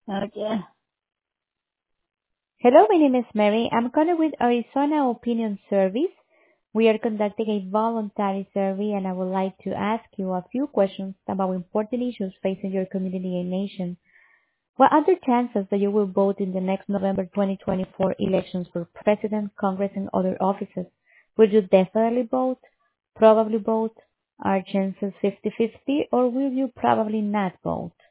Okay. Hello, my name is Mary. I'm calling with Arizona Opinion Service. We are conducting a voluntary survey and I would like to ask you a few questions about important issues facing your community and nation. What are the chances that you will vote in the next November 2024 elections for President, Congress, and other offices? Will you definitely vote? Probably vote? Are chances 50-50 or will you probably not vote?